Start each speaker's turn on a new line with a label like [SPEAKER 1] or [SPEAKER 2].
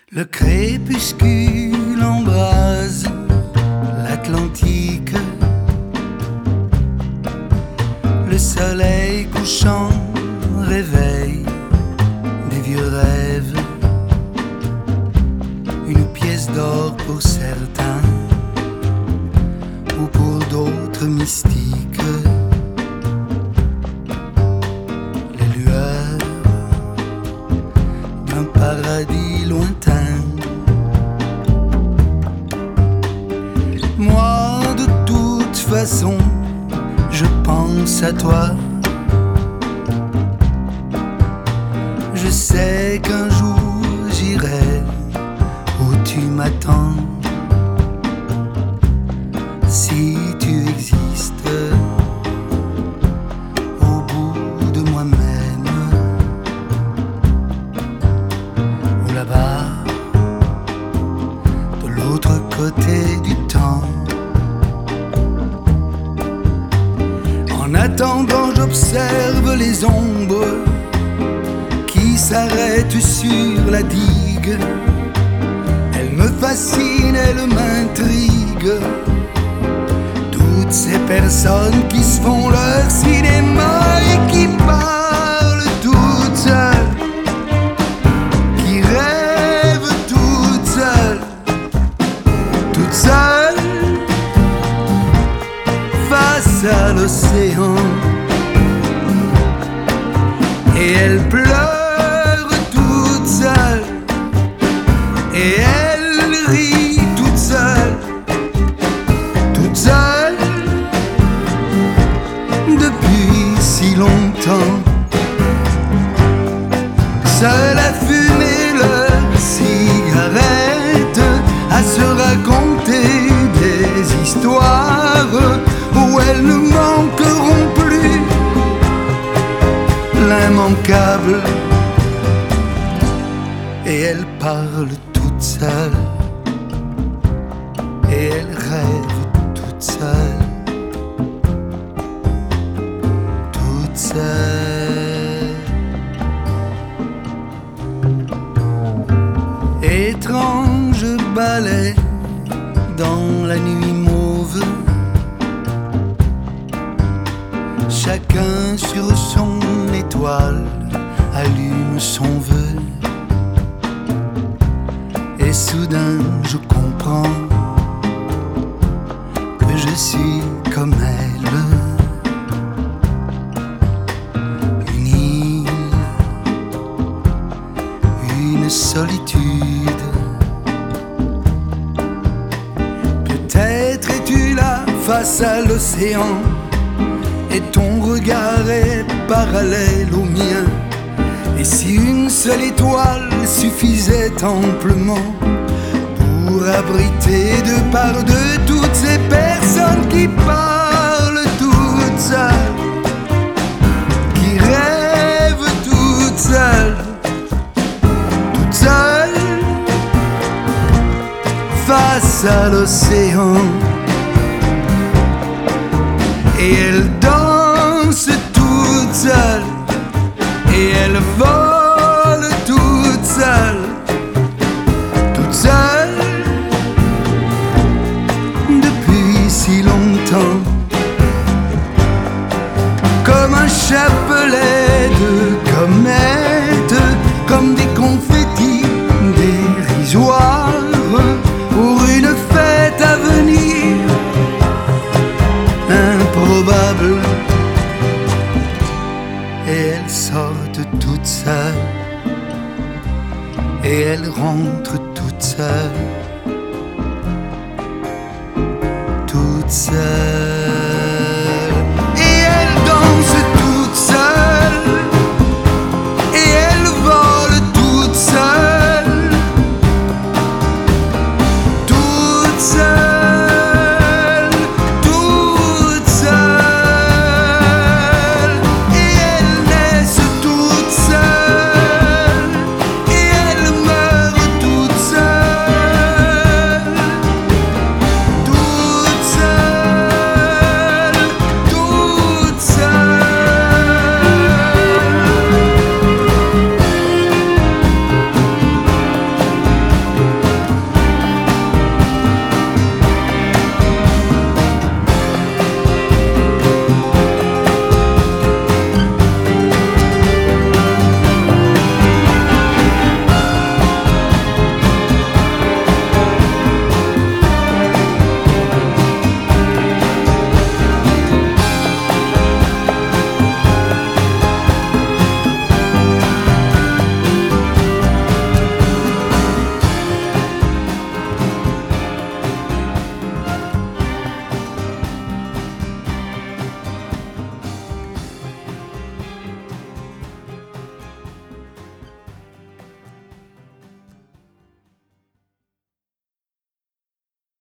[SPEAKER 1] Le crépuscule embrase l'Atlantique. Le soleil couchant réveille des vieux rêves. Une pièce d'or pour certains, ou pour d'autres mystiques. Les lueurs d'un paradis lointain. Moi, de toute façon, je pense à toi. Je sais qu'un jour j'irai où tu m'attends. Si tu existes au bout de moi-même, ou là-bas, de l'autre côté du temps. En attendant, j'observe les ombres qui s'arrêtent sur la digue. Elles me fascinent, elles m'intriguent. Toutes ces personnes qui se font leur cinéma et qui parlent toutes seules, qui rêvent toutes seules, face à l'océan. Et elles pleurent toutes seules, et elles rient toutes seules, depuis si longtemps. Seules à fumer leurs cigarettes, à se raconter des histoires où elles ne manqueront plus l'immanquable. Et elles parlent toutes seules, et elles rêvent toutes seules, toutes seules. Étrange ballet dans la nuit mauve, chacun sur son étoile allume son vœu. Et soudain je comprends que je suis comme elle. Une île, une solitude. Peut-être es-tu là face à l'océan, et ton regard est parallèle au mien. Et si une seule étoile suffisait amplement pour abriter de part de toutes ces personnes qui parlent toutes seules, qui rêvent toutes seules, face à l'océan. Et elles dansent toutes seules, et elles volent toutes seules, depuis si longtemps. Comme un chapelet de comètes, comme des confettis dérisoires pour une fête à venir improbable. Et elles sortent toutes seules, et elles rentrent toutes seules, toutes seules.